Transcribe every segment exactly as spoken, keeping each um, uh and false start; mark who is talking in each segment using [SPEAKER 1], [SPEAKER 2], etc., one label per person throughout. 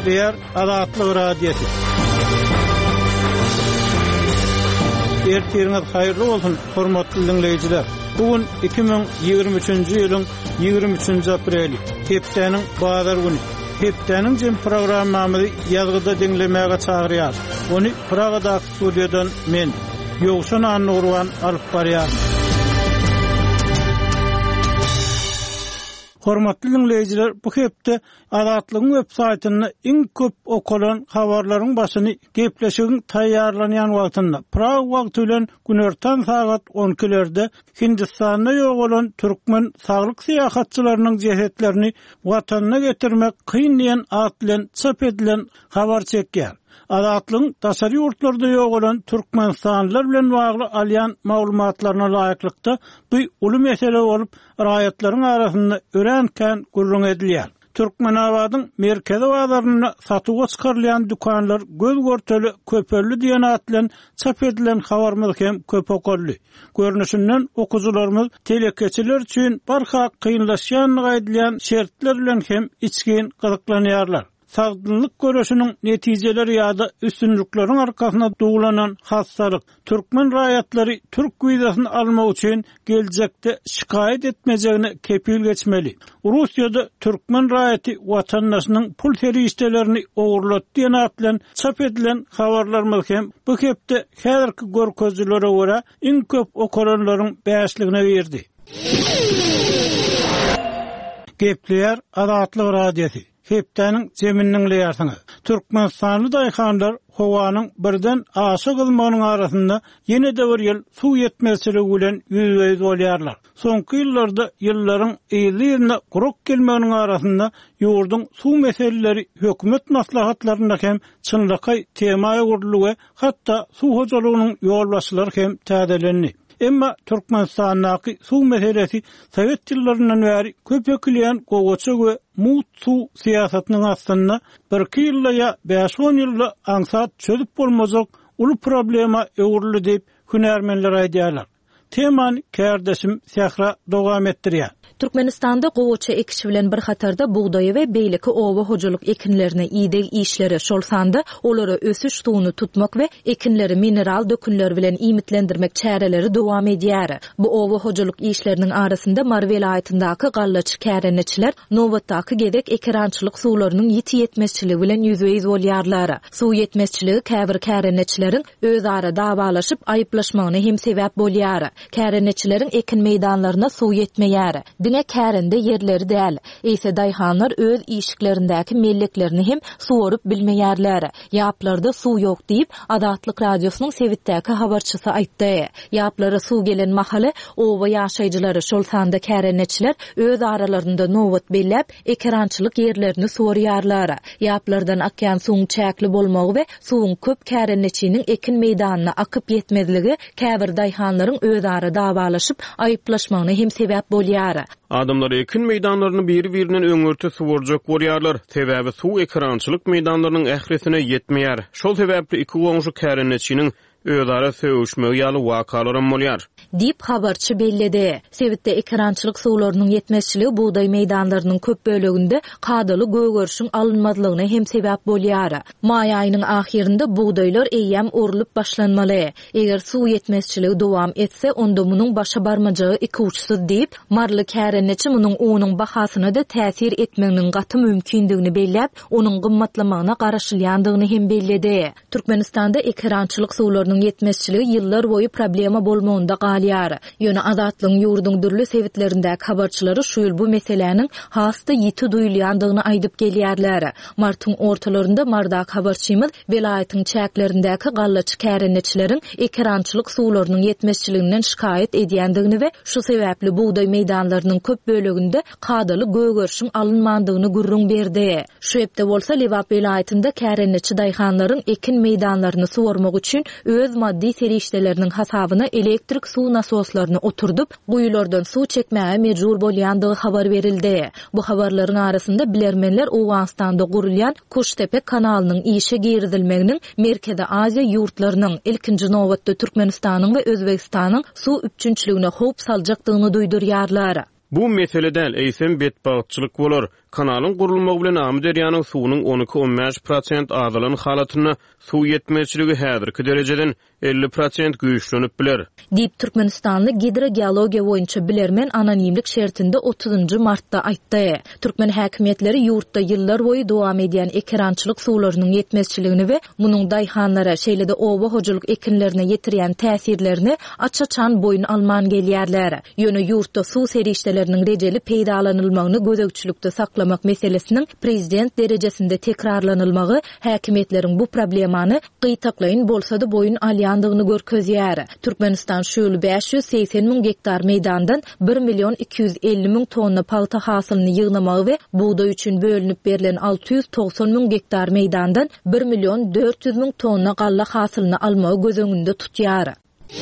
[SPEAKER 1] Gepleyer Azatlyk radiosu. Ertiriniz hayırlı olsun, hormatly dinleyijiler. Bugün iki bin ýygrimi üçinji ýylyň ýygrimi üçinji apreli, hepdeniň bazar güni. Hepdeniň jem programmamyzy ýazgyda dinlemäge çagyrýar. Ony Pragada studiodan men Ýogşan Annurwan alyp barýar. Hormatly dinleyijiler, bu hepde Azatlygyň web saýtyny iň köp okulan habarlaryň başyny gepleşigiň taýýarlanýan wagtynda Prag wagty bilen günerten saat on ikilerde Hindistanda ýok bolan türkmen saglyk syýahatçylarynyň jehetlerini watanyna getirmek kyn diýen at bilen çap edilen habar çekýär. Azatlygyň daşary ýurtlarda ýok bolan türkmenstanlylar bilen bagly alýan maglumatlaryna laýyklykda bu uly mesele bolup raýatlaryň arasynda örenken gurrun edilýär. Türkmenabadyň merkezi bazaryna satyga çykarylýan dükanlar göz görteli köpörlü diýen at bilen çap edilen habarymyz hem köp okolly. Görnüşinden okujularymyz telekeçiler üçin barha kynlaşýan gaýdylýan şertler bilen hem içgin gyzyklanýarlar. Sagdynlyk görüşiniň netijeleri ýa-da üstünlükleriň arkasyna dugulanan hassalyk türkmen raýatlary türk wizasyny almak üçin geljekde şikaýet etmejegine kepil geçmeli. Russiýada türkmen raýaty watandaşynyň pul terişdelerini ogurlatdy diýen at bilen çap edilen habarlarymyz hem bu hepde häzirki görkezlere görä iň köp okulanlaryň beşligine berdi. Gepleyer Azatlyk radiosu. Hepdeniň jeminiň leýärsiňi. Türkmenstanly daýhanlar howanyň birden aşy gylmagynyň arasynda ýene-de bir ýyl suw ýetmezçiligi bilen ýüzbeýüz bolýarlar. Soňky ýyllarda ýyllaryň eýlirine guruk gelmegiň arasynda ýurduň suw meseleleri hökümet maslahatlaryna hem çynlyky temaýa gurulýar, hatda suw hojalygynyň ýol başlary hem täzelendi. Emma Türkmenistan'daki su meselesi Sovet yıllarından beri köpekleyen gogoçu ve mut su siyasetinin aslında bir iki yılla ya beş on yılla ansat çözüp bolmazok ulu problema öwürli deyip hünermenler aýdýarlar. Temany kardeşim Sahra dowam etdirýär.
[SPEAKER 2] Türkmenistanda gogoça ekişi bilen bir hatarda buğdayı we beýleki owa hojalyk ekinlerine ýydyk işleri şolsanda olara ösüş tuğunu tutmak we ekinleri mineral dökünler bilen imitlendirmek çäreleri dowam edýär. Bu owa hojalyk işleriniň arasynda Mar vilayatyndaki gallaçy kärenetçiler nowatdaky gedek ekirançylyk suwlarynyň ýiti ýetmezçiligi bilen ýüzbeýiz bolýarlar. Suw ýetmezçiligi käbir kärenetçileriň özara dawalaşyp aýyplaşmagyna hem sebäp bolýar. Kärenetçilerin ekin meýdanlaryna suw ýetmeýär. Dine kärinde yerleri däl. Eýse daýhanlar öz işiklerindäki melleklerini hem suwaryp bilmeýärler. Ýaplarda suw ýok diýip Azatlyk radiosynyň Sewitdäki habarçysy aýtdy. Ýaplara suw gelen mahaly owa ýaşaýjylary şol sanda kärenetçiler öz aralarynda nowat belläp ekirançylyk yerlerini suwarýarlar. Ýaplardan akýan suwuň çäkli bolmagy we suwuň köp kärenetçiniň ekin meýdanyna akyp ýetmezligi käbir daýhanlaryň öz ara dawalaşyp aýyplaşmagyna hem sebäp bolýar.
[SPEAKER 3] Adamlar ekin meýdanlaryny biri-birinden öňürte suwarjak bolýarlar. Sebäbi suw ekirançylyk meýdanlarynyň ähresine ýetmeýär. Şol sebäpli iki goňşy kärenetçiniň özara söwüşmegi ýaly wakalarym bolýar.
[SPEAKER 2] Dip habarçy belledi. Sewitde ekirançylyk suwlarynyň ýetmezçiligi buğday meýdanlarynyň köp böleginde kadaly gögörüşiň alınmazlygyna hem sebäp bolýar. May aýynyň ahirinde buğdaylar eýýäm urulup başlanmaly. Eger suw ýetmezçiligi dowam etse, onda munyň başa barmajagy iki uçsuz diýip, marly kärenetçi munyň onyň bahasyna da täsir etmeginiň gaty mümkindigini belläp, onyň gymmatlamagyna garaşylýandygyny hem belledi. Türkmenistanda ekirançylyk suwlarynyň ýetmezçiligi ýyllar boyu problema bolmagynda galýar. Ýöne Azatlygyň ýurduň dürli sewitlerindäki habarçylary şu ýyl bu meseleniň hasda ýiti duýulýandygyny aýdyp gelýärler. Martyň ortalarynda Mardak habarçymyz vilayatyň çäklerindäki gallaçy kärenetçileriň ekirançylyk suwlarynyň ýetmezçiliginden şikaýet edýändigini we şu sebäpli buğday meýdanlarynyň köp böleginde kadaly gögörüşiň alynmandygyny gurrun berdi. Şu ýerde bolsa Lewap vilayatynda kärenetçi daýhanlaryň ekin meýdanlaryny suwarmak üçin öz maddi serişdelerinin hasabyna elektrik suw nasoslaryny oturdup, guýulardan suw çekmäge mejbur bolýandygy habar berildi. Bu habarlaryň arasynda bilermenler Owganstanda gurulýan Kuştepe kanalynyň işe girdilmeginiň Merkezi Aziýa ýurtlarynyň ilkinji nowatda Türkmenistanyň we Özbegistanyň suw üpçünçiligine howp saljakdygyny duýdurýarlar.
[SPEAKER 3] Bu meseleden eýsem betbagtçylyk bolar. Kanalın gurulmagy bilen Amy derýanyň suwunyň on iki on beş prosent azalan halatyna suw ýetmezçiligi häzirki derejeden elli prosent güýçlenip biler.
[SPEAKER 2] Diýip Türkmenistanly hidrogeologiýa boýunça bilermen anonimlik şertinde otuzunçy martda aýtdy. Türkmen häkimetleri ýurtda ýyllar boýy dowam edýän ekrançylyk suwlarynyň ýetmezçiligini we munyň daýhanlara, şeýlede oba hojalyk ekinlerine ýetirýän täsirlerini açaçan boyun alman gelýärler. Ýöne ýurtda suw serişdeleriniň rejeli peýdalanylmagyny gözegçilikde saklamak meselesiniň prezident derejesinde tekrarlanylmagy häkimetleriň bu problemany gytaklaýyn bolsa-da boyun alýandygyny görkezýär. Türkmenistan şöyle beş yüz seksen min hektar meýdandan bir milyon iki yüz elli min tonna palta hasylyny ýygnamagy we buğday üçin bölünip berilen altı yüz doksan min hektar meýdandan bir milyon dört yüz min tonna galla hasylyny almagy gözeňinde tutýar.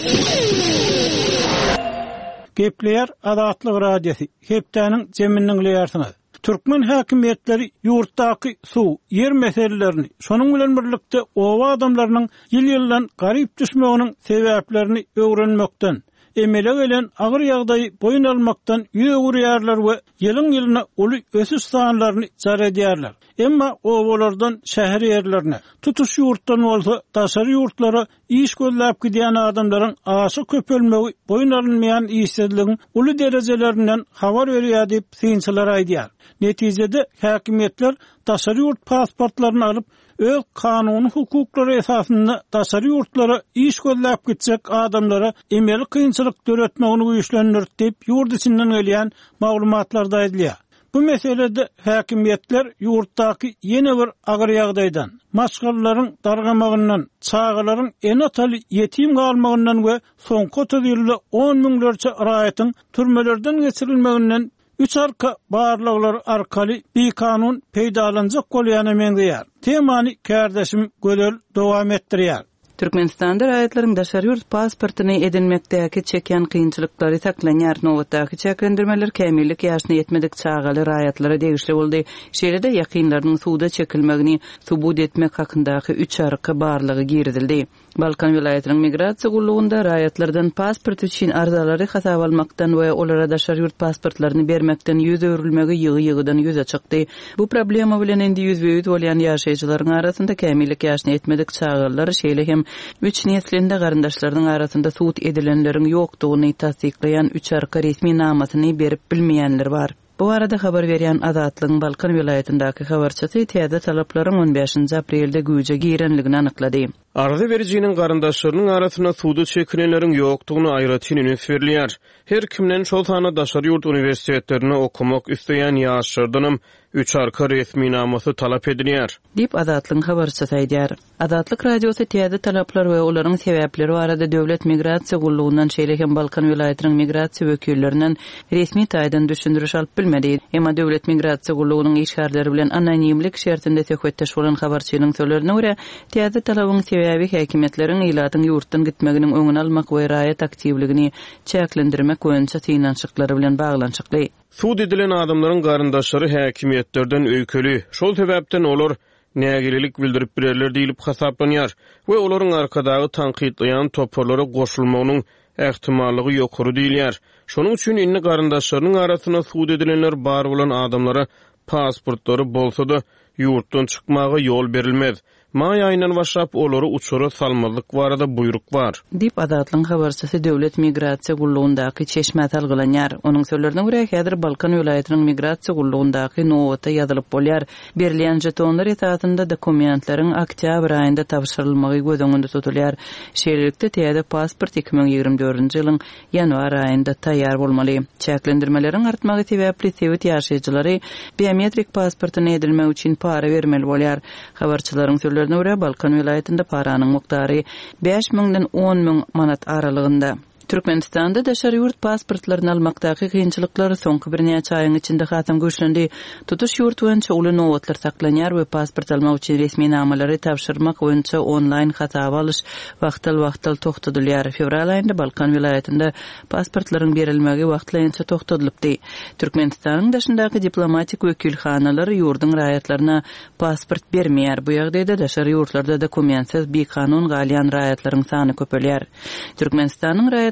[SPEAKER 1] Gepleýär Adatlyk radiosi. Hepdeniň jeminiň leýärsiňi. Türkmen häkimetleri ýurtdaky suw, yer meselelerini, şonuň bilen birlikde owa adamlarynyň ýyl-ýyldan garyp düşmeginiň sebäplerini öwrenmekden, emele gelen agyr ýagdaýy boyun almakdan ýöwürýärler we ýylyň ýylyna uly ösüş sanlaryny jar edýärler. Emma owalardan şäher ýerlerine, tutuş ýurtdan bolsa daşary ýurtlara iş gözläp gidýän adamlaryň aşy köpelmegi boyun alynmaýan işsizligiň uly derejelerinden habar berýär diýip synçylar aýdýar. Netijede häkimetler daşary ýurt pasportlaryny alyp öz kanuny hukuklary esasynda daşary ýurtlara iş gözläp gitjek adamlara emeli kynçylyk döretmegini güýçlendir diýip ýurt içinden gelýän maglumatlarda aýdylýar. Bu meselede häkimetler ýurtdaky ýene bir agyr ýagdaýdan, maşgallaryň dargamagyndan, çağalaryň enatali ýetim galmagyndan we soňky otuz ýylda on miňlerçe raýatyň türmelerden geçirilmeginden üç arka barlyklar arkaly bir kanun peýdalanjak bolýany meňzeýär. Temany kardeşim Gölel dowam etdirýär.
[SPEAKER 4] Türkmenistanda raýatlaryň daşary ýurt pasportyny edinmekdäki çeken kynçylyklary saklanýar. Nowatdaky çeklendirmeler kämillik ýaşyna ýetmedik çağaly raýatlara degişli boldy. Şeýlede ýakynlarynyň suwda çekilmegini subut etmek hakyndaky üç arka barlygy girdildi. Balkan vilayatynyň migrasiýa gulluğunda raýatlardan pasport üçin arzalary hasap almakdan we olara daşary ýurt pasportlaryny bermekden ýüz öwrülmegi ýygy-ýygydan ýüze çykdy. Bu problema bilen endi ýüzbeýüz bolýan ýaşaýjylaryň arasynda kämillik ýaşyna ýetmedik çağalylar şeýle hem üç neslinde garyndaşlaryň arasynda suwut edilenleriň ýokdugyny tasdiklaýan üç arka resmi namatyny berip bilmeýänler bar. Bu arada habar berýän Adatlyň Balkan vilayatyndaky habarçysy täze talaplaryň on beşinji aprelde güýje girenligini anyklady.
[SPEAKER 3] Arza berjiniň garyndaşlarynyň arasyna suwda çekilenleriň ýokdugyny aýratyn üns berilýär. Her kimden şol sany daşary ýurt uniwersitetlerine okumak isteýän ýaşlardanam üç arka resmi namasy talap edilýär.
[SPEAKER 4] Dip Adatlyň habarçysy aýdýar. Adatlyk radiosy täze talaplar we olaryň sebäpleri barada döwlet migrasiýa gullugundan şeýlehem Balkan vilayatynyň migrasiýa wekillerinden resmi taýdan düşündiriş alyp bilmedi. Emma döwlet migrasiýa gullugunyň işgärleri bilen anonimlik şertinde söhbetdeş bolan habarçynyň sözlerine görä, täze talabyň sebäbi häkimetleriň ýylatyň ýurtdan gitmeginiň öňüni almak we raýat aktivligini çäklendirmek boýunça synançyklary bilen baglanşykly.
[SPEAKER 3] Suwd edilen adamlaryň garyndaşlary häkimetlerden öýkeli. Şol sebäpden olar nägililik bildirip birerler diýilip hasaplanýar we olaryň arkadagy tanqidlaýan toporlara goşulmagynyň ähtimallygy ýokary diýilýär. Şonuň üçin inni garyndaşlarynyň arasyna suwd edilenler bar bolan adamlara pasportlary bolsa-da ýurtdan çykmagy ýol berilmez. May aýyndan başlap olary uçura salmazlyk barada buyruk bar.
[SPEAKER 4] Dip Adatlyň habarçysy döwlet migrasiýa gullugundaky çeşme talgylanýar. Onuň sözlerine görä, häzir Balkan vilayatynyň migrasiýa gullugundaky nowata ýazylyp bolýar. Berilýän jetonlar esasynda dokumentlaryň oktyabr aýynda tapşyrylmagy gözeňinde tutulýar. Şeýlelikde täze pasport iki ming ýygrimi dördünji ýylyň ýanwar aýynda taýýar bolmaly. Çäklendirmeleriň artmagy sebäpli sewit ýaşaýjylary biometrik pasportyny edilmek üçin para bermeli bolýar. Habarçylaryň Balkan vilayatynda paranyň mukdary beş miňden on miň manat aralygynda. Türkmenistanda daşary ýurt pasportlaryny almakdaky kynçylyklary soňky bir näçe aýyň içinde hatam güýçlendi. Tutuş ýurt boýunça uly nowatlar saklanýar we pasport almak üçin resmi namalary tapşyrmak boýunça onlaýn hasap alyş wagtal-wagtal toktatylýar. Fevral aýynda Balkan vilayatynda pasportlaryň berilmegi wagtlaýynça toktatylypdy. Türkmenistanyň daşyndaky diplomatik wekilhanalary ýurdyň raýatlaryna pasport bermeýär. Bu ýagdaýda daşary ýurtlarda dokumentsiz bir kanun galýan raýatlaryň sany köpelýär. Türkmenistanyň raýat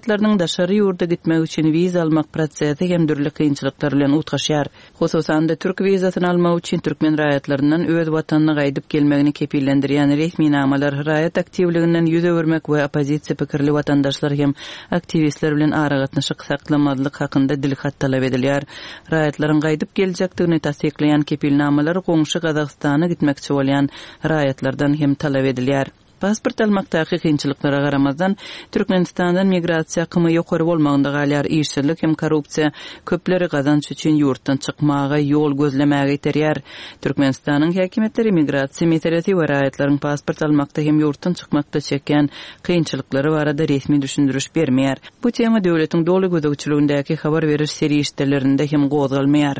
[SPEAKER 4] raýatlarynyň daşary ýurda gitmek üçin wiza almak prosesi hem dürli kynçylyklar bilen utgaşýar. Hususan da türk wizasyny almak üçin türkmen raýatlaryndan öz watanyna gaýdyp gelmegini kepillendirýän resmi namalar raýat aktivliginden ýüze bermek we opozisiýa pikirli watandaşlar hem aktivistler bilen aragatnaşyk saklamadlyk hakynda dilhat talap edilýär. Raýatlaryň gaýdyp geljekdigini tasdikleýän kepilnamalar goňşy Gazagstana gitmekçi bolýan raýatlardan hem talap edilýär. Pasport almakdaky kynçylyklara garamazdan Türkmenistandan migrasiýa kymy ýokary bolmagyna galýar işçilik hem korrupsiýa köpleri gazanç üçin ýurtdan çykmaga ýol gözlemäge iterýär. Türkmenistanyň häkimetleri migrasiýa meselesi we raýatlaryň pasport almakda hem ýurtdan çykmakda çeken kynçylyklary barada resmi düşündürüş bermeýär. Bu tema döwletiň dowly gözegçiligindäki habar beriş serişdelerinde hem gozgalmaýar.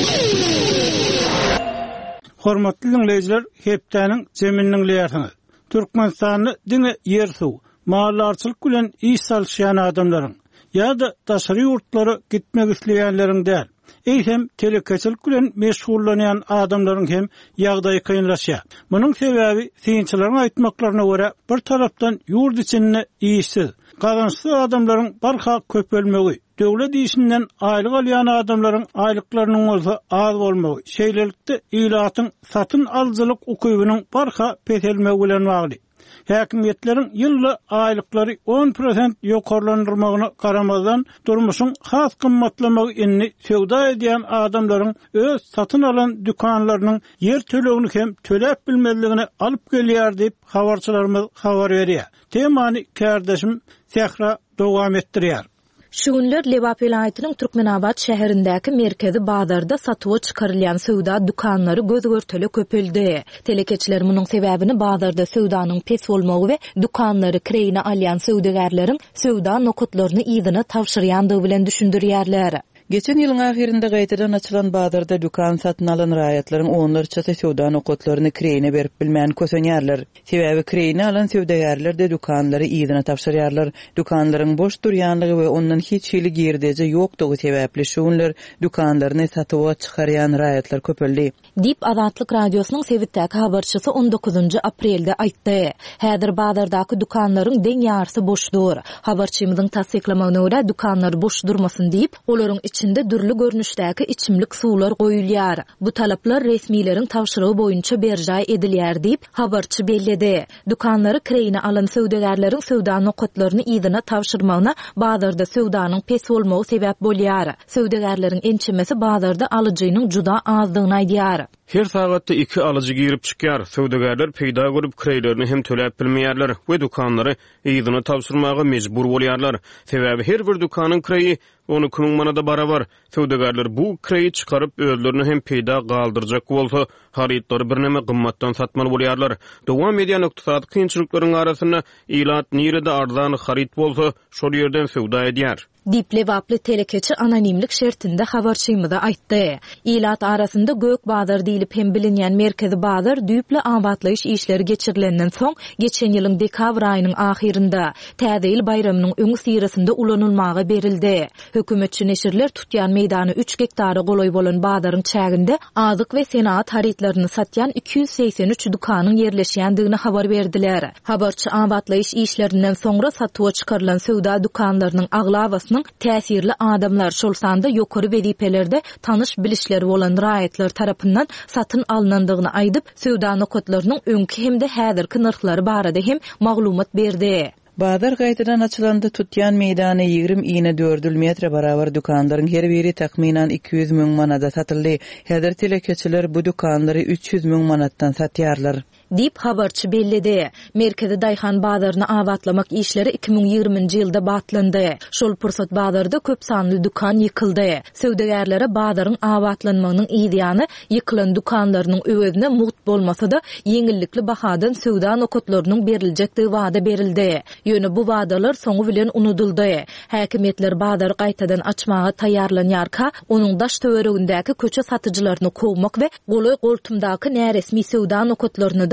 [SPEAKER 1] Hormatly dinleyijiler, hepdäniň zeminiň leýatyny Türkmenistany diňe ýersuw, mallarçylyk bilen iş salşýan adamlaryň ýa-da daşary ýurtlara gitmek isleýänleriň däl, eýsem telekeçilik bilen meşgullanýan adamlaryň hem ýagdaýy kynlaşýar. Munyň sebäbi synçylaryň aýtmaklaryna görä bir tarapdan ýurt içinde işsiz, gazançly adamlaryň barha köpelmegi, döwlet işinden aýlyk alýan adamlaryň aýlyklarynyň bolsa az bolmagy, şeýlelikde ilatyň satyn aljylyk ukybynyň barha peselmegi bilen bagly. Häkimetleriň ýylly aýlyklary on prosent ýokarlandyrmagyna garamazdan durmuşyň has kymmatlamagy inni söwda edýän adamlaryň öz satyn alan dükanlarynyň ýer tölegini hem töläp bilmezligini alyp gelýär diýip habarçylarymyz habar berýär. Temany kardeşim Sehra dowam etdirýär.
[SPEAKER 2] Şu günler Lewap vilayatynyň Türkmenabad şäherindäki merkezi bazarda satywa çykarylýan söwda dukanlary gözgörteli köpeldi. Telekeçiler munyň sebäbini bazarda söwdanyň pes bolmagy we dukanlary kireyine alýan söwdagärleriň söwda nokotlaryny ýygyna tawşyrýandygy bilen düşündirýärler.
[SPEAKER 4] Geçen ýylyň ahirinde gaýtadan açylan bazarda dukan satyn alan raýatlaryň onlarça söwda nokotlaryny kireyine berip bilmän kösenýärler. Sebäbi kireyine alan söwdagärler de dukanlary ýygyna tawşyrýarlar. Dukanlaryň boş durýanlygy we ondan hiç hili girdeje ýokdugy sebäpli şunlar dukanlaryny satywa çykarýan raýatlar köpeldi.
[SPEAKER 2] Dip Azatlyk radiosynyň Sewitdäki habarçysy on dokuzunçy aprelde aýtdy. Häzir bazardaky dukanlaryň deň ýarysy boşdur. Habarçymyzyň tasdiklamagyna görä dukanlar boş durmasyn diýip, olaryň içinde dürli görnüşdäki içimlik suwlar goýulýar. Bu talaplar resmiýetiň tawşyrygy boýunça berjay edilýär diýip habarçy belledi. Dukanlary kireyine alan söwdagärleriň söwda nokotlaryny ýygyna tawşyrmagyna bazarda söwdanyň pes bolmagy sebäp bolýar. Söwdagärleriň ençemesi bazarda alyjynyň juda azdygyny aýdýar.
[SPEAKER 3] Her sagatda iki alıcı girip çykýar. Söwdagärler peýda görüp kireylerini hem töläp bilmeýärler we dukanlary ýygyna tawşyrmaga mejbur bolýarlar. Sebäbi her bir dukanyň kireyi on iki ming manada barabar. Söwdagärler bu kireyi çykaryp özlerini hem peýda galdyrjak bolsa, harytary birneme gymmatdan satmaly bolýarlar. Dowam edýän ykdysady kynçylyklaryň arasynda ilat nirede arzany haryt bolsa, şol ýerden söwda edýär.
[SPEAKER 2] Diple vaplı telekeçi anonimlik şertinde habarçymyza aýtdy. İlat arasynda Gök Bazar diýilip hem bilinýän merkezi bazar düýple abatlaýyş işleri geçirilenden soň geçen ýylyň dekabr aýynyň ahirinde täze ýyl bayramynyň öňü sirasynda ulanylmagy berildi. Hökümetçi neşirler tutýan meýdany üç hektary goloý bolan bazaryň çäginde azyk we senat harytlaryny satýan iki yüz seksen üç dukanyň ýerleşýändigini habar berdiler. Habarçy abatlaýyş işlerinden soňra satywa çykarylan söwda dukanlarynyň aglawasynyň täsirli adamlar şol sanda ýokary wezipelerde tanış bilişleri bolan raýatlar tarapyndan satyn alynandygyny aýdyp, söwda nokotlarynyň öňki hemde häzirki narhlary barada hem maglumat berdi.
[SPEAKER 4] Bazar gaýtadan açylanda tutýan meýdany ýigrim iňe dört metre barabar dukanlaryň her biri takminan iki yüz ming manada satyldy. Häzir telekeçiler bu dukanlary üç yüz ming manatdan satýarlar.
[SPEAKER 2] Dip habarçy belledi. Merkezi Daýhan bazaryny abatlamak işleri iki ming ýygrymynjy ýylda batlandy. Şol pursat bazarda köp sanly dukan ýykyldy. Söwdagärlere bazaryň abatlanmagynyň ýygyny ýykylan dukanlarynyň öwezine muht bolmasa-da ýeňillikli bahadan söwda nokotlarynyň beriljekdigi wada berildi. Ýöne bu wadalar soňu bilen unutuldy. Häkimetler bazary gaýtadan açmaga taýýarlanýarka, onuň daş töweregindäki köçe satyjylaryny kowmak we goly goltumdaky näresmi söwda nokotlaryny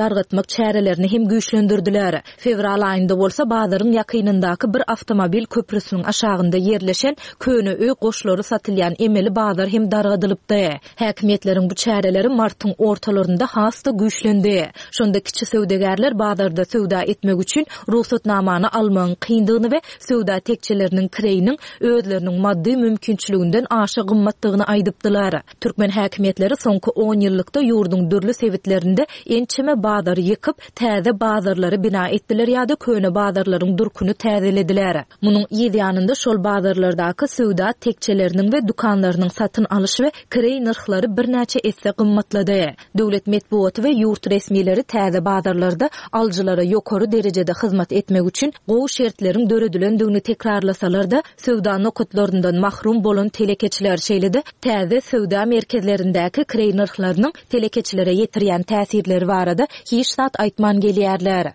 [SPEAKER 2] dargatmak çärelerini hem güýçlendirdiler. Fevral aýynda bolsa bazaryň ýakynyndaky bir awtomobil köprüsiniň aşagynda yerleşen köne öý goşlary satylýan emeli bazar hem dargadylypdy. Häkimetleriň bu çäreleri martyň ortalarynda hasta güýçlendi. Şonda kiçi söwdegärler bazarda söwda etmek üçin ruhsatnamany almagyň kyndygyny we söwda tekçeleriniň kireýiniň özleriniň maddi mümkinçiliginden aşa gymmatdygyny aýdypdylar. Türkmen häkimetleri soňky on ýyllykda ýurdun dürli sebitlerinde ençeme bazary ýykyp täze bazarlary bina etdiler ýa-da köne bazarlaryň durkuny täzelediler. Munyň ýa-da şol bazarlardaky söwda tekçeleriniň we dukanlarynyň satyn alyş we kireý narhlary birnäçe esse gymmatlady. Döwlet medeniýeti we ýurt resmiýetleri täze bazarlarda aljylara ýokary derejede hyzmat etmek üçin gowy şertleriň döredilendigini tekrarlasalar-da söwda nokatlaryndan mahrum bolan telekeçiler şeýledi. Täze söwda merkezlerindäki kireý narhlarynyň telekeçilere ýetirýän täsirleri barada hiç zat aýtman gelýärler.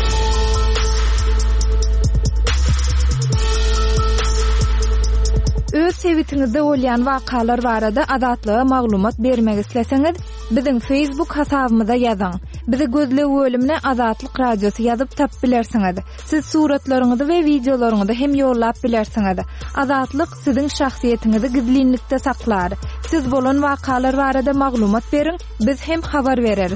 [SPEAKER 2] Öz sebitiňizde bolýan wakalar barada adatlyga maglumat bermek isleseňiz, biziň Facebook hasabymyza ýazyň. Bizi gözle bölümine Azatlyk radiosu ýazyp tap bilersiňiz. Siz suratlaryňyzy we videolaryňyzy hem ýollap bilersiňiz. Azatlyk siziň şahsiýetiniňizi gizlinlikde saklar. Siz bolan wakalar barada maglumat beriň, biz hem habar bereriz.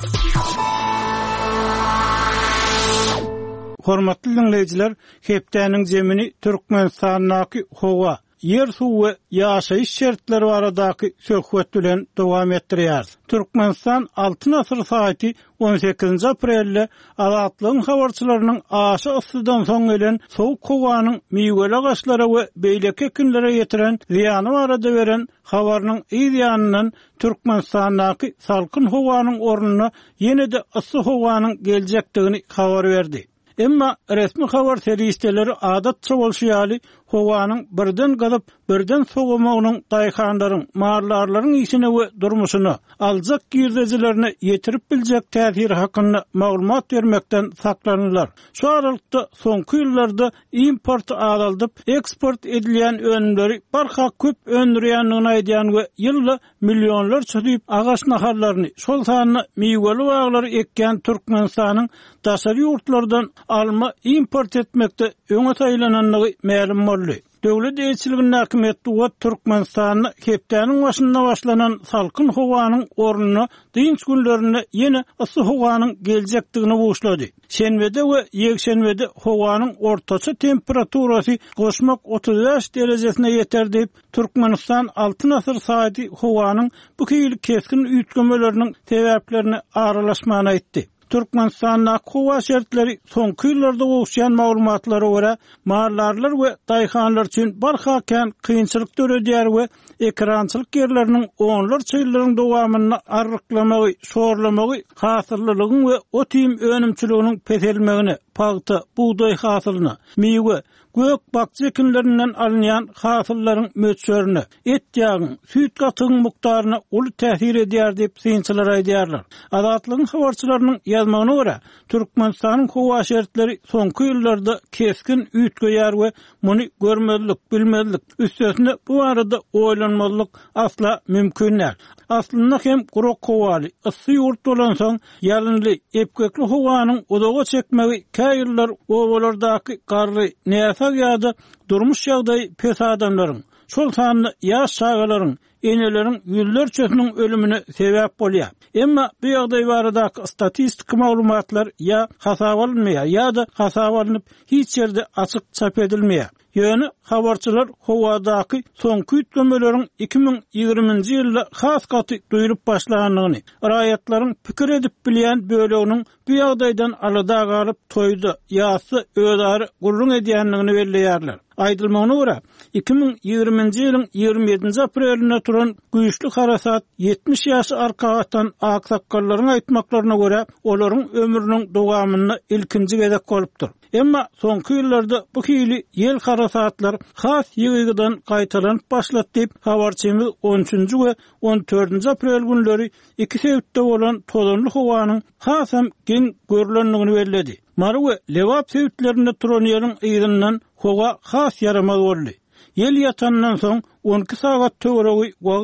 [SPEAKER 1] Hormatly dinleýijiler, hepdeniň jemini Türkmenistanyň howa yer suw we ýaşaýyş şertleri baradaky söhbet bilen dowam etdirýär. Türkmenistan altı asr saýty on sekizinji aprelde Azatlygyň habarçylarynyň aşy ıssydan soň gelen sowuk howanyň miýgeli gaçlara we beýleki günlere ýetiren ziýany barada beren habarynyň ýa-da Türkmenistanyň salkyn howanyň ornuny ýene-de ıssy howanyň geljekdigini habar berdi. Emma resmi habar seriýetleri adatça bolşýaly howanyň birden galyp birden sogamagynyň daýhanlaryň, marlarlaryň işine we durmuşyny, aljak girdejilerini ýetirip biljek täsiri hakyny maglumat bermekden saklanýarlar. Şu aralykda soňky ýyllarda import azalyp, eksport edilýän önümleri barha köp öndürýändigini aýdýan we ýylda millionlar çyzyp agaç naharlaryny, şol sanyny miýgeli baglary ekýän Türkmenistanyň daşary ýurtlardan alma import etmekde öňe taýlananlygy ma'lum boldy. Döwlet elçiliginiň häkimetli we Türkmenistanyň hepdeniň başynda başlanan salkyn howanyň ornuny dynç günlerini ýene ıssy howanyň geljekdigini boşlady. Şenbede we ýekşenbede howanyň ortaça temperaturasy goşmak otuz beş derejesine ýeter diýip Türkmenistan altı asr saýty howanyň bu kiýilik keskin üýtgemeleriniň sebäplerini aralaşmany aýtdy. Türkmenistanyň howa şertleri soňky ýyllarda bolşan maglumatlara görä marlarlar we daýhanlar üçin barhakan kynçylyk döredýär we ekrançylyk ýerleriniň onlar çyýlaryň dowamyny arryklamagy, şorlamagy, hasyrlylygyň we otim önümçiliginiň peselmegini, pagta, buğday hasylyny, miýwe, gök bakçy ekinlerinden alınýan hasyllaryň möçlerini, et ýagyň, süýt gatygyň mukdaryna uly täsir edýär diýip synçylar aýdýarlar. Azatlygyň habarçylarynyň ýazmagyna görä, Türkmenistanyň howa şertleri soňky ýyllarda keskin üýtgeýär we muny görmezlik, bilmezlik, üstesine bu arada oýlanmalyk asla mümkin näl. Aslynda hem guruk howaly, ıssy ýurt bolan soň ýalynly, epkekli howanyň odaga çekmegi käýiller owalardaky garly, näsa ýa-da durmuş ýagdaý pes adamlaryň, şol sanyny ýaş şagalaryň, eneleriň ýüllerçesiniň ölümine sebäp bolýar. Emma bu ýagdaý baradaky statistik maglumatlar ýa hasap alınmaýar ýa-da hasap alınıp hiç ýerde açyk çap edilmeýär. Ýöne habarçylar howadaky soňky üýtgemelerin iki ming ýygrymynjy ýylda has gaty duýurup başlanyny, raýatlaryň pikir edip bilýän böleginiň bu ýagdaýdan alada galyp toýdy, ýa-da öýdary gurrun edýänligini belleýärler. Aýdylmagyna görä, iki ming ýygrymynjy ýylyň ýygrimi ýedinji aprelinde turan güýçli harasat ýetmiş ýaş arkagatan aksakkallaryň aýtmaklaryna görä, olaryň ömrüniň dowamyny ilkinji gezek bolupdyr. Emma soňky ýyllarda bu hili ýel harasatlar has ýygydan gaýtalanyp başlap diýip habarçymyz on üçünji we on dördünji aprel günleri iki sebäpde bolan tolanly howanyň hasam gen görülenligini belledi. Mary we lewap sebäplerinde turan ýerin ýygynyň howa has yaramaz boldy. Ýel ýatandan soň on iki sagat töweregi wagt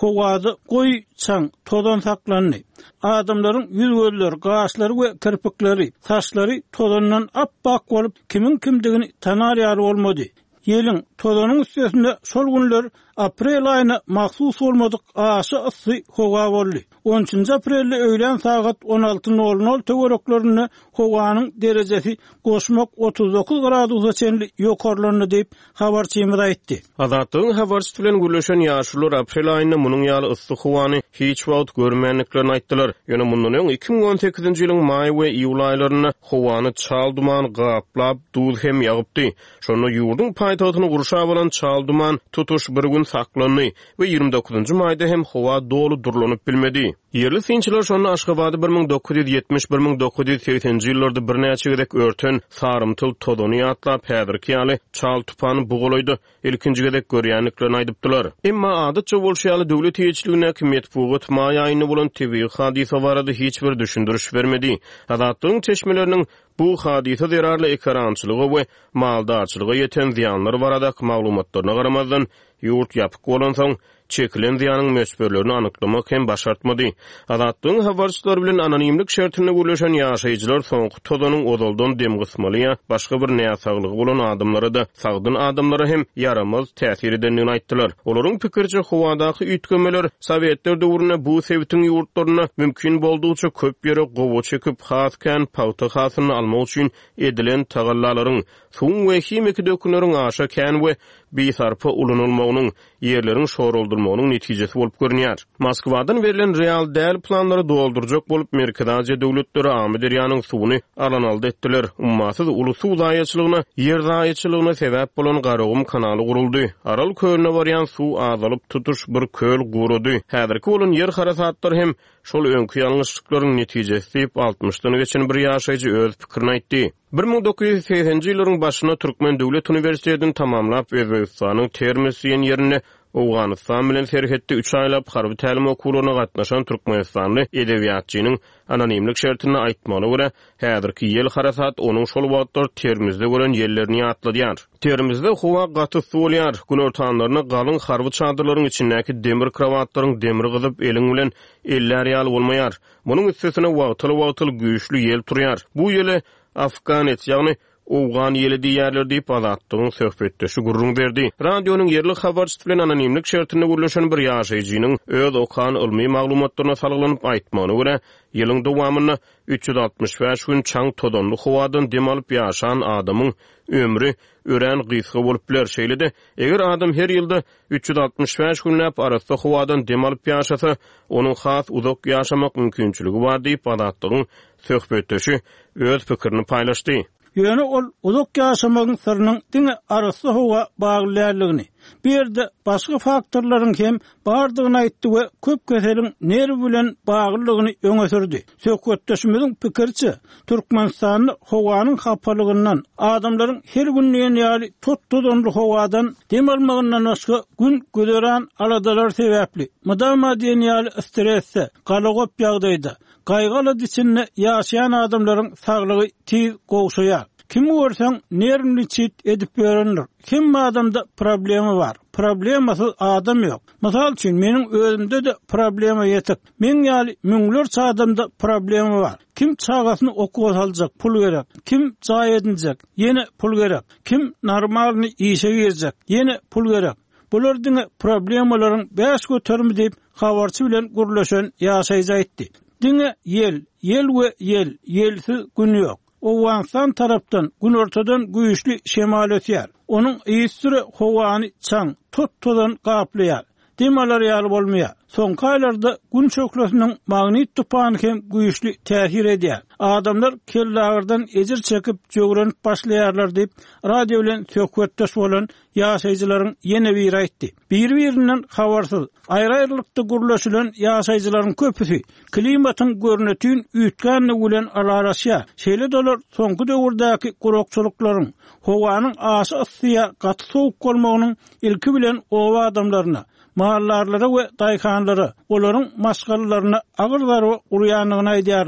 [SPEAKER 1] howada goý çaň tozan saklandy. Adamlaryň ýüzgölleri, gaşlary we kirpikleri, saçlary tozandan appak bolup kimin kimdigini tanar ýaly bolmady. Ýeliň tozanyň üstünde şol günler aprel aýyna mahsus bolmadyk aşy ysy howa boldy. on üçinji aprelde öýlen saat on alty nol nol töwereklerini howanyň derejesi goşmak otuz dokuz gradusa çenli ýokarlandy diýip habarçymyz aýtdy.
[SPEAKER 3] Azatlyň habarçy bilen gürleşen ýaşular aprel aýyna munyň ýaly ysy howany hiç wagt görmänliklerini aýtdylar. Ýöne mundan öň iki bin on sekizinji ýylyň maý we iýul aýlaryna howany çal duman gaplap duz hem ýagypdy. Şonu ýurdun paýtagyny gurşap bolan çal duman tutuş bir gün saklandy we ýygrimi dokuzunji maýda hem howa dolu durlanyp bilmedi. Yerli sinçiler şonu Aşgabatda bir bin dokuz ýüz ýetmiş bir bin dokuz ýüz seksenji ýyllarda bir näçe gedek örten sarymtyl todony ýatlap häzirki ýaly çal tupany bugulaýdy. Ilkinji gedek görýänliklerini aýdypdylar. Emma adatça bolşaly döwlet ýeçiligine kimmet pugut maý aýyny bolan tebii hadisa barada hiç bir düşündürüş bermedi. Adatlyň çeşmeleriniň bu hadisa zerarly ekrançylygy we maldarçylyga ýeten ziýanlary barada maglumatlaryna garamazdan ýurt ýapyk bolan soň çekilen ziýanyň mösberlerini anyklamak hem başartmady. Adatlyň habarçylary bilen anonimlik şertine gürleşen ýaşaýjylar soňky tozanyň odoldan dem gysmaly başga bir näsaglygy bolan adamlara da sagdyn adamlara hem yaramaz täsir edenligini aýtdylar. Olaryň pikirçe howadaky üýtgemeler Sowetler döwrüne bu sebitiň ýurtlaryna mümkin boldugyça köp ýere gowy çekip haskan pawta hasyny almak üçin edilen tagallalaryň suň we himiki dökünleriň aşa kän we biýsarpy ulanylmagynyň ýerleriň şoruldyrylynyň netijesi bolup görünýär. Moskwadan berilen real däl planlary doldurjak bolup Merkezde döwletleri Amederýanyň suwuny alan aldy etdiler. Ummasyz ulu suw zaýatçylygyna, ýer zaýatçylygyna sebäp bolan Garagum kanaly guruldy. Aral kölüne barýan suw azalyp tutuş bir köl gurudy. Häzirki bolan ýer harasatlary hem şol öňkü ýalňyşlyklaryň netijesi diýip altmışdan geçen bir ýaşaýjy öz pikirini aýtdy. bir bin dokuz ýüz seksenji ýylyň başyna Türkmen Döwlet Uniwersitetini tamamlap Özbegistanyň Termiz ýen ýerine Awganistan bilen serhetde üç aýlap harby tälim okularyna gatnaşan Türkmenistanly edebiýatçynyň anonimlik şertine aýtmagyna görä, häzirki ýel harasat onuň şol wagtlar Termizde gören ýerlerini ýatladýar. Termizde howa gaty bolýar, gün ortanlaryna galyň harby çadyrlaryň içindäki demir krawatlaryň demir gyzyp eliň bilen eller ýaly bolmaýar. Munyň üstesine wagtyly-wagtyly güýçli ýel turýar. Bu ýele Afganet, ýagny Owgan ýeli diýerler diýip azatlygyň söhbetdeşi gurrun berdi. Radionyň yerli habarçysy bilen anonimlik şertine gürleşen bir ýaşaýjynyň öz okan ilmi maglumatlaryna salgynyp aýtmagyna görä, ýylyň dowamyna üç ýüz altmış beş gün çaň todonly howadan dem alyp ýaşan adamyň ömrü ören gysga bolup biler. Şeýlede eger adam her ýylda üç ýüz altmış beş günläp arasda howadan dem alyp ýaşasa, onuň has uzak ýaşamak mümkinçiligi bar diýip azatlygyň söhbetdeşi öz pikirini paýlaşdy.
[SPEAKER 1] Ýöne ol uzak ýaşamagyň syrynyň diňe arasy howa baglanýarlygyny, bir ýerde başga faktorlaryň hem bardygyny aýtdy we köp keseliň nerwi bilen baglygyny öňe sürdi. Söhbetdeşimiziň pikirçe, Türkmenistanyň howanyň hapalygyndan, adamlaryň her günlüğin ýaly tot-tozanly howadan dem almagyndan başga gün göderen aladalar sebäpli. Mudama diýen ýaly stresse, galagop ýagdaýda gaýgaly içinde ýaşaýan adamlaryň saglygy tiz gowşaýar. Kim görseň nerwini çit edip berenler. Kim adamda problemi var. Problemasy adam ýok. Mysal üçin meniň özümde de problema ýetek. Men ýaly müňlerçe adamda problemi var. Kim çagasyny okuwa saljak, pul gerek. Kim jaý edinjek, ýene pul gerek. Kim normalny işe girecek, ýene pul gerek. Bular diňe problemalaryň beş götermi diýip habarçy bilen gurleşen ýaşaýjy aýtdy. Diňe ýel, ýel we ýel, ýelsiz gün ýok. Awganistan tarapdan gün ortadan güýçli şemal ötýär. Onuň ýysyry howany çaň tot-tozan gaplaýar. Demalar ýaly bolmaýar. Soňky aýlarda gün çökleşiniň magnit tupany hem güýçli täsir edýär. Adamlar kellägerden ejir çekip jogranıp başlaýarlar diýip radio bilen söhbetdeş bolan ýaşaýjylaryň ýene bir aýtdy. Bir-birinden habarsyz, aýry-aýrylykda gurleşilen ýaşaýjylaryň köpüsi klimatyň görnetini üýtgänle bilen alaraşýar. Şeýle dolar soňky döwürdäki gurokçylyklaryň howanyň aşy yssyýa gaty sowuk bolmagynyň ilki bilen owa adamlaryna, mahallarlara we daýkanlara, olaryň maşgalaryna agyr zarby urýanlygyny aýdýarlar.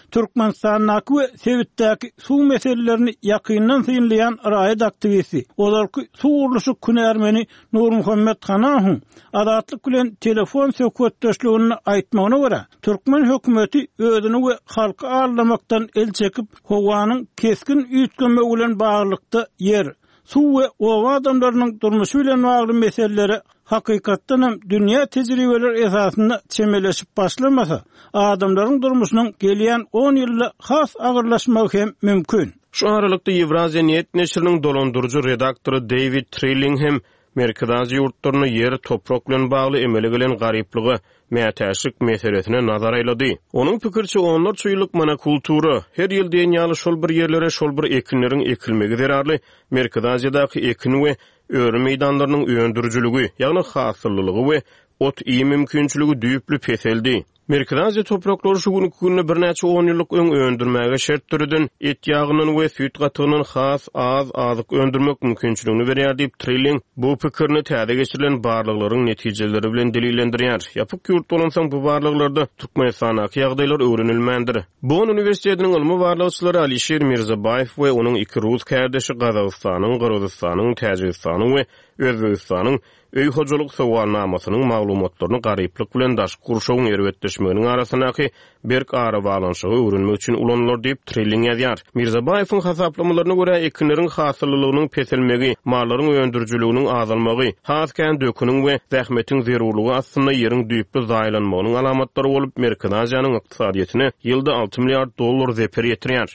[SPEAKER 1] Türkmenistan'daki we Sebitdäki suw meselelerini ýakyndan synlayan raýat aktivisti, olarky suw uruluşy Künermeni Nur Muhammed Hanahu adatlyk bilen telefon söhbetdeşligini aýtmagyna görä, Türkmen hökümeti özüni we halky ağırlamakdan el çekip howanyň keskin üýtgeme bilen baglykda yer, suw we owa adamlarynyň durmuşy bilen bagly meseleleri hakykatdan hem dünýä tejribeleri esasynda çemeleşip başlamasa, adamlaryň durmuşynyň gelýän on ýylda has agyrlaşmagy hem mümkin.
[SPEAKER 3] Şu aralykda Ewrazia Net neşriniň dolandyrjy redaktory David Trillingham Merkezi ýurtlaryny yer toprak bilen bagly emele gelen garyplygy mätäşik meselesine nazar aýlady. Onuň pikirçe onlar çyýlyk monokultura her ýyl dünýäli şol bir ýerlere şol bir ekinleriň ekilmegi zerarly. Merkeziýadaky ekin we öwrü meýdanlarynyň öndürjüligi, ýagny hasyllygy we ot iýi mümkinçiligi düýüplü peseldi. Merkeziýa topraklary şu günkü günde bir näçe on ýyllyk öň öndürmäge şert türüden et ýagynyň we süýt gatygynyň has az azyk öndürmek mümkinçiligini berýär diýip Trilling bu pikirni täze geçirilen barlyklaryň netijeleri bilen delillendirýär. Ýapyk ýurt bolansaň bu barlyklarda Türkmenistanaky ýagdaýlar öwrenilmändir. Bonn Uniwersitetiniň ilmi barlykçylary Alisher Mirzabayew we onuň iki rus kardeşi Gazagystanyň, Gyrgyzstanyň, Täjikistanyň we Özbegistanyň öý hojalyk sowalnamasynyň maglumatlaryny garyplyk bilen daş gurşagyň erwetdeşmeginiň arasynaky berk ara balanşygy öwrenmek üçin ulanlar diýip Trilling ýazýar. Mirzabayewiň hasaplamalarına görä ekinleriň hasyllygynyň peselmegi, mallaryň öndürjüliginiň azalmagy, hasken döküniň we zähmetiň zerurlugy aslynda ýeriň düýüpli zaýlanmagynyň alamatlary bolup Merkeziýanyň ykdysadyýatyna ýylda alty milliard dollar zeper ýetirýär.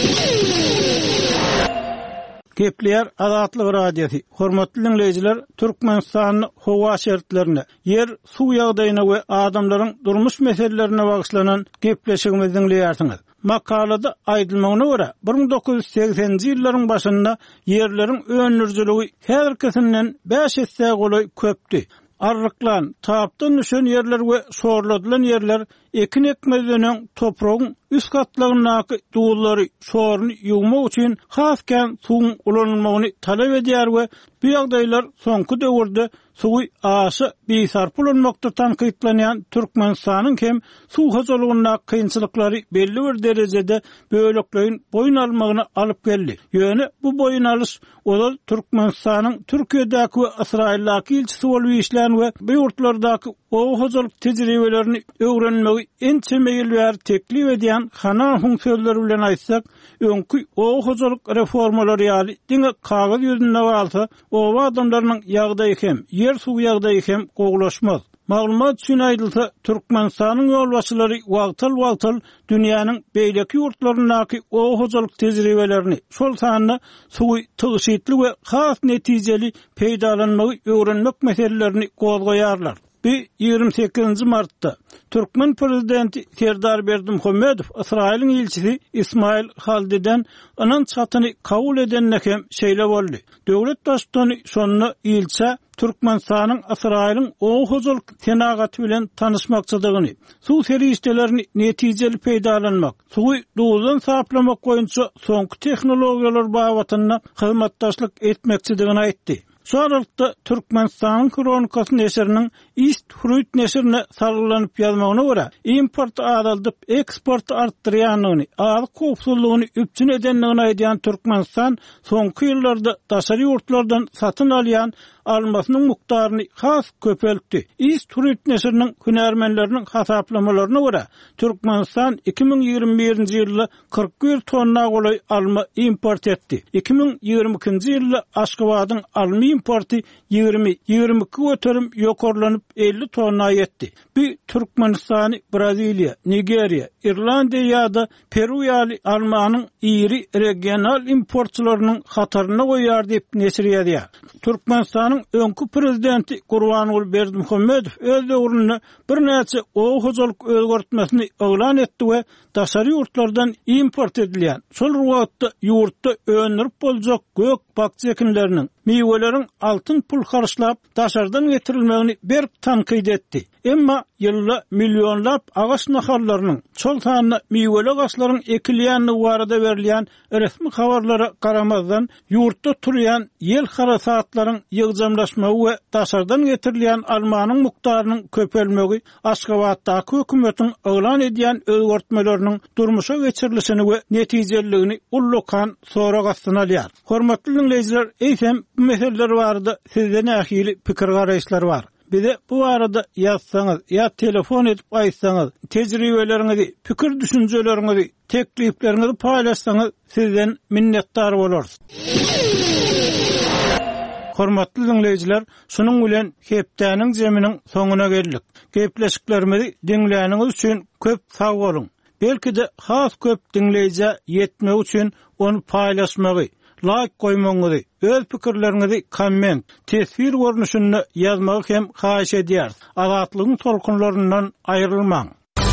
[SPEAKER 1] Kepler adatlyk radiosi. Hormatly dinleyijiler, Türkmenistanyň howa şertlerine, yer, suw ýagdaýyna we adamlaryň durmuş meselelerine bagyşlanan gepleşigimizi dinleýärsiňiz. Makalada aýdylmagyna görä, bir ming dokuz ýüz seksenji ýyllaryň başynda yerleriň öňürjüligi herkesinden beş hisse golay köpdi. Arryklan, tapdan düşen yerler we sorladylan yerler ekin ekmezden topragyň üst gatlarynaky duwullary sorny ýuwmak üçin hasken suw ulanmagyny talap edýär we bu ýagdaýlar soňky döwürde suwy aşy beýsarp bolanmakda tanqidlanýan Türkmenistanyň hem suw hojalygyna kynçylyklary belli bir derejede böлекlerin boyun almagyna alyp geldi. Ýöne bu boyun alyş olar Türkmenistanyň Türkiýedäki we Israildaky ilçisi bolup işlän we bu ýurtlardaky o hojalyk tejribelerini öwrenmegi en temel we teklif edýän Hanahuň sözleri bilen aýtsak, öňkü o hojalyk reformalary ýaly diňe kagazy ýüzünde bolsa, o adamlaryň ýagdaýy hem yer suw ýagdaýy hem goglaşmaz. Maglumat üçin aýdylsa, Türkmenistanyň ýolbaşçylary wagtal-wagtal dünýäniň beýleki ýurtlarynaky o hojalyk tejribelerini, şol sanyny suwy tygyşytly we has netijeli peýdalanmagy öwrenmek meselelerini gozgoýarlar. ýygrimi sekizinji martda Türkmen prezidenti Serdar Berdimuhammedow Israil'in ilçisi İsmail Haldi'den anan çatyny kabul edennekem şeýle boldy. Döwlet başçyny şonu ilçe Türkmenistanyň Israil'in o hojalyk tenagaty bilen tanışmakçydygyny, suw serişdelerini netijeli peýdalanmak, suwy duwdan saplamak boýunça soňky tehnologiýalar babatyna hyzmatdaşlyk etmekçidigini aýtdy. Şu aralıkta Türkmenistan'ın kronikası neşrinin East Fruit neşrine sargılanıp yazmagyna görä, import azaldyp eksport artdyrýanyny, azyk kopsullygyny üpçün edenligini aýdýan Türkmenistan soňky ýyllarda daşary ýurtlardan satyn alýan almasynyň mukdaryny has köpeltdi. East Fruit neşriniň hünärmenleriniň hasaplamalarına görä, Türkmenistan iki ming ýygrimi birinji ýylda kırk bir tonna golay alma import etdi. iki ming ýygrimi ikinji ýylda Aşgabatyň alma importy ýygrimi ýygrimi iki göterim ýokarlanyp elli tonna ýetdi. Bu Türkmenistany, Braziliýa, Nigeriýa, Irlandiýa ýa-da Peru ýaly almanyň iri regional importçylarynyň hataryna goýar diýip neşr ýazýar. Türkmenistanyň öňkü prezidenti Gurbanuly Berdimuhammedow öz döwründe bir näçe o hojalyk özgertmesini elan etdi we daşary ýurtlardan import edilýän, şol wagtda ýurtda önürip boljak gök bakçy ekinleriniň, meýweleriň altyn pul harçlap daşardan getirilmegini berk tanqid etdi. Emma ýylla millionlap agaç nahallarynyň çol sanyna miweli agaçlaryň ekilýänligi barada berilýän resmi habarlara garamazdan ýurtda turýan ýel harasatlaryň ýygjamlaşmagy we daşardan getirilýän almanyň mukdarynyň köpelmegi Aşgabatdaky hökümetiň elan edýän özgertmelerini durmuşa geçirilişini we netijeligini ullukan sorak astyna alýar. Hormatly dinleýijiler, eýsem bu meseleler barada sizden ähili pikir garaýşlar bar. Bize bu arada yazsanız ya telefon edip aytsanız, tecrübelerinizi, pikir düşüncelerinizi, tekliflerinizi paylaşsanız sizden minnetdar boluruz. Hormatly dinleýijiler, şunun bilen hepdäniň jeminiň soňuna geldik. Gepleşiklerimizi dinleýäniňiz üçin köp sag bolun. Belki de has köp dinleýije ýetmek üçin onu paylaşmagy, like koymaňyzy, öz pikirlerinizi komment, tesvir görnüşünde ýazmagy hem haýyş edýär. Azatlygyň tolkunlaryndan aýrylmaň.